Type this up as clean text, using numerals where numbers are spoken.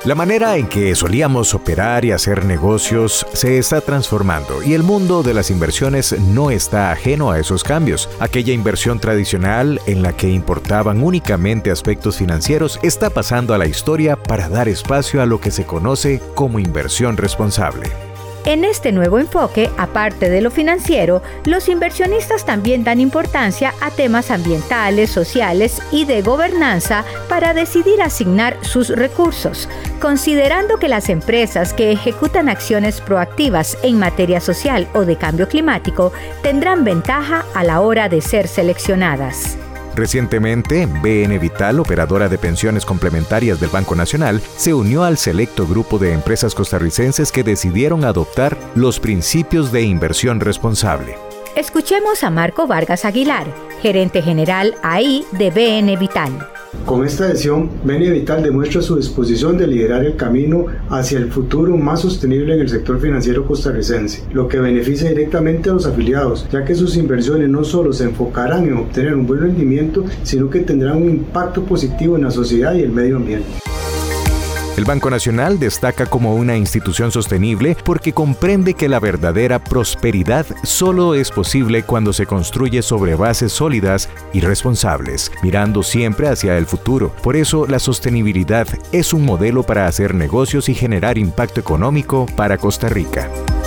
La manera en que solíamos operar y hacer negocios se está transformando y el mundo de las inversiones no está ajeno a esos cambios. Aquella inversión tradicional en la que importaban únicamente aspectos financieros está pasando a la historia para dar espacio a lo que se conoce como inversión responsable. En este nuevo enfoque, aparte de lo financiero, los inversionistas también dan importancia a temas ambientales, sociales y de gobernanza para decidir asignar sus recursos, considerando que las empresas que ejecutan acciones proactivas en materia social o de cambio climático tendrán ventaja a la hora de ser seleccionadas. Recientemente, BN Vital, operadora de pensiones complementarias del Banco Nacional, se unió al selecto grupo de empresas costarricenses que decidieron adoptar los principios de inversión responsable. Escuchemos a Marco Vargas Aguilar, gerente general AI de BN Vital. Con esta decisión, BN Vital demuestra su disposición de liderar el camino hacia el futuro más sostenible en el sector financiero costarricense, lo que beneficia directamente a los afiliados, ya que sus inversiones no solo se enfocarán en obtener un buen rendimiento, sino que tendrán un impacto positivo en la sociedad y el medio ambiente. El Banco Nacional destaca como una institución sostenible porque comprende que la verdadera prosperidad solo es posible cuando se construye sobre bases sólidas y responsables, mirando siempre hacia el futuro. Por eso, la sostenibilidad es un modelo para hacer negocios y generar impacto económico para Costa Rica.